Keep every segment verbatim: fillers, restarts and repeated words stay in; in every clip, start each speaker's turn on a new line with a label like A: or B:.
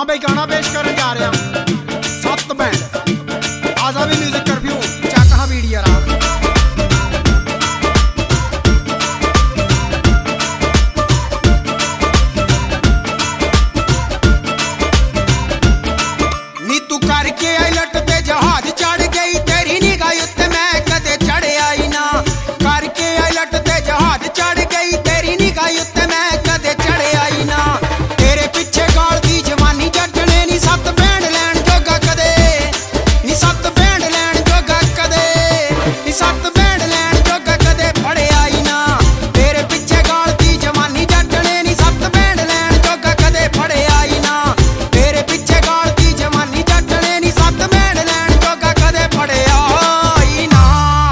A: हाँ बई गाना पेश करन जा रहा सत बैंड आजावी म्यूजिक करफ्यू चक हाँ वीडियो रहा नी तू करके आई लट ते जहाज चढ़ गई तेरी निगाह उत्ते मैं कदे चढ़ आई ना करके आई लट ते जहाज चढ़ गई तेरी निगाह उत्ते मैं कदे चढ़ आई ना तेरे पिछे गाल दी जवानी जटने नी सत बैंड लैन जोगा कदे नी सत बैंड लैन जोगा कदे नी सत बैंड लैन जोगा कदे फड़े आई ना तेरे पिछे गाल दी जवानी जटने नी सत बैंड लैन जोगा कदे फड़े आई ना तेरे पिछे गाल दी जवानी जटने नी सत बैंड लैन जोगा कदे फड़े आई ना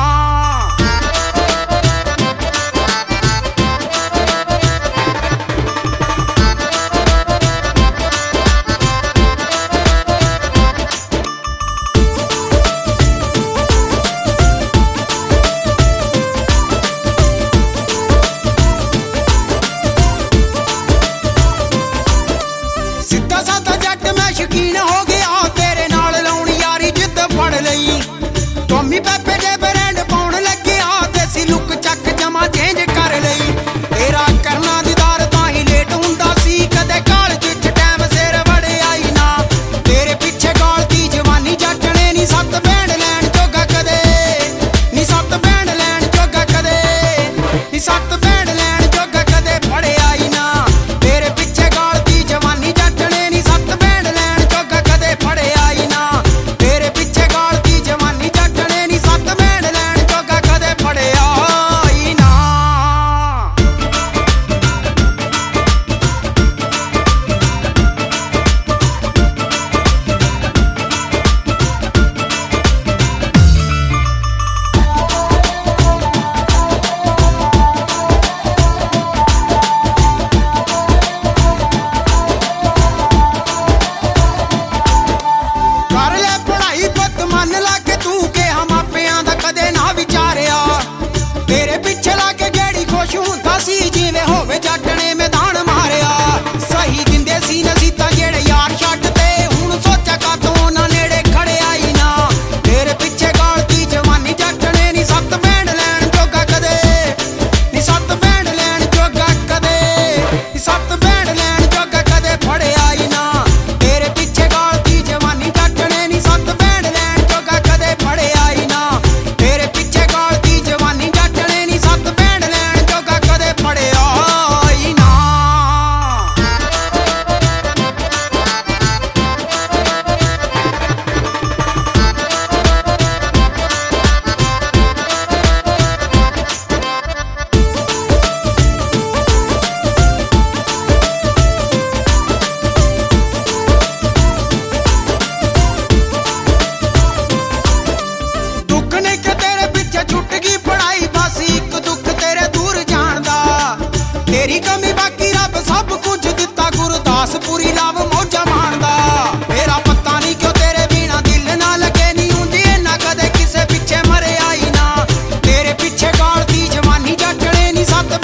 A: सिद्धा साधा जट मैं शकीन हो गया तेरे नाल लाउण यारी जिद फड़ लई टॉमी पैपे दे ब्रांड पाउण लग्या देसी लुक चक जमा चेंज कर लई तेरा करना दीदार तां ही लेट हुंदा सी कदे काल जिच टाइम सिर वड़े आई ना तेरे पिछे गाल दी जवानी जटने नी सत बैंड लैन जोगा कदे नी सत बैंड लैन जोगा कदे नी सत बैंड लैन जोगा कदे फड़े आई ना तेरे पिछे गाल दी जवानी जटने नी सत बैंड लैन जोगा कदे फड़े आई ना तेरे पिछे गाल दी जवानी जटने नी सत बैंड लैन जोगा कदे फड़े आई ना कर ले पढ़ाई पुत मन ला के तू के हम मापियां दा कदे ना विचारिया तेरे पिछे ला के जेड़ी खुश हुंदा सी जिवें होवे जटने मैदान मारिया सही दिंदे सी नसीता जेड़े यार छड्ड ते हुण सोचा कातों ना नेड़े खड़े आई ना तेरे पिछे गाल दी जवानी जटने नी सत बैंड लैन जोगा कदे नी सत बैंड लैन जोगा कदे नी सत बैंड लैन जोगा कदे फड़े आई ना तेरे पिछे गाल दी जवानी जटने नी सत बैंड लैन जोगा कदे फड़े आई ना तेरे पिछे गाल दी जवानी जटने नी सत बैंड लैन जोगा कदे फड़े आई ना दुख ने के तेरे पिछे छुट गई पढ़ाई बस एक दुख तेरे दूर जान दा तेरी कमी बाकी रब सब कुछ दिता गुरदास पूरी लाभ मौजा मारदा मेरा पता नहीं क्यों तेरे बिना दिल ना लगे नी हुंदी ना कदे किसे पिछे मरे आई ना तेरे पिछे गाल दी जवानी जटने नी सत